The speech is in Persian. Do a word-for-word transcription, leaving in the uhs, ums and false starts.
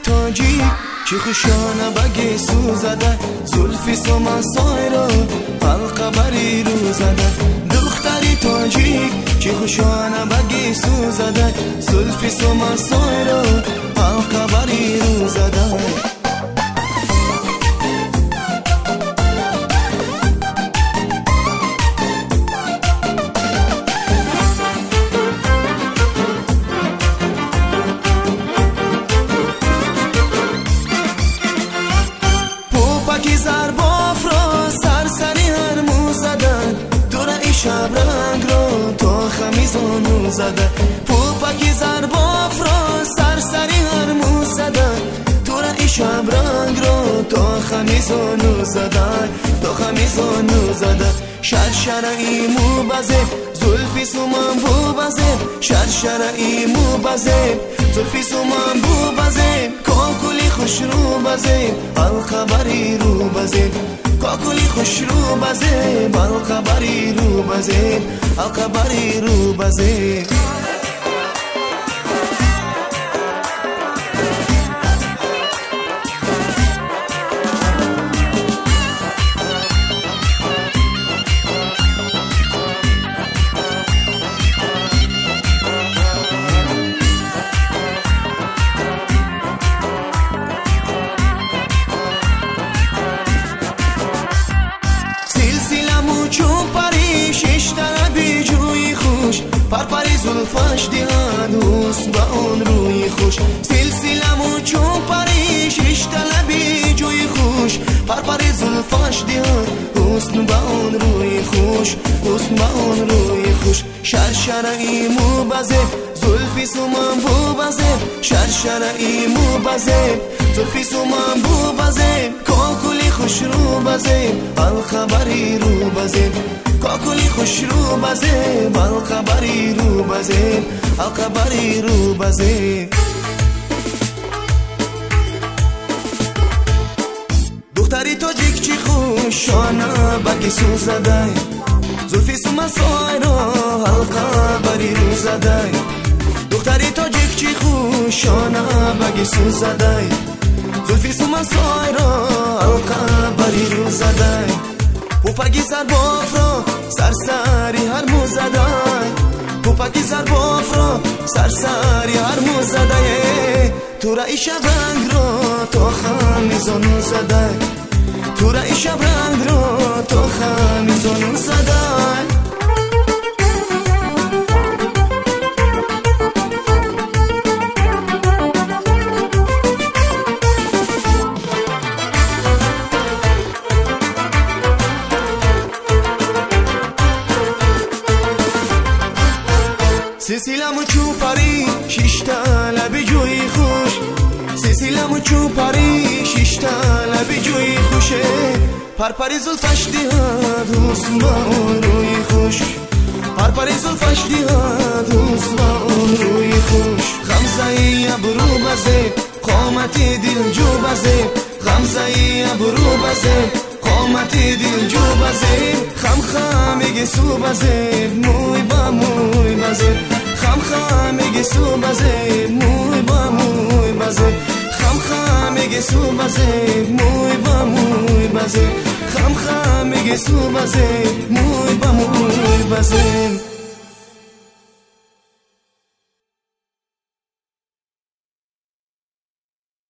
تاجی چی خوشانه بگی سوزده زلفی سومن سایرا حلقه بری رو زده دختری تاجی چی خوشانه بگی سوزده زلفی سومن سایرا حلقه بری رو زده پوپکی زرباف را سرسری هر مو زدن دور شب رنگ را تا خمیزانو زدن پوپکی زرباف را سرسری هر مو زدن دور شب رنگ را تا خمیزانو زدن تا خمیزانو زدن شرشر ایمو بزه زلفی سومن بو بزه شرشر ایمو بزه زلفی سومن بو بزه کاکلی خوش رو بزه بالخبری رو بزه کاکلی خوش رو بزه بالخبری رو بزه الخبری رو بزه پرپری زلفش دیاد حسن با اون روی خوش سلسلمو چون پری شش طلبی جوی خوش پرپری زلفش دیاد حسن با اون روی خوش حسن با اون روی خوش شرشر ایمو بزه زلفی سومن بو بزه شرشر ایمو بزه زلفی سومن بو بزه کاکلی خوش رو بزه الخبری رو بزه کاکلی خوش رو بزه بالخبری رو بزه الخبری رو بزه دختری تاجیک چی خوشانه بگی سوزده زلفی سومن سایرا الخبری رو زده دختری تاجیک چی خوشانه بگی سوزده زلفی سومن سایرا الخبری رو زده پوپکی زرباف را سرسری هر مو زدن پوپکی زرباف را سرسری هر مو زده تو رای شب رنگ را تا خمیزانو زده تو رای شب رنگ را تا خمیزانو زده سلسلمو چون پری شش طلبی جوی خوش سلسلمو چون پری شش طلبی جوی خوشه پرپری زلفش دیاد حسن با اون روی خوش پرپری زلفش دیاد حسن با اون روی خوش غمزه ابرو بزه قامتی دل جو بزه غمزه ابرو بزه قامتی دل جو بزه خم خمیگه سو بزه موی با موی بزه خم خمیگه سو بزه موی با موی بزه خم خمیگه سو بزه موی با موی بزه خم خمیگه سو بزه موی با موی بزه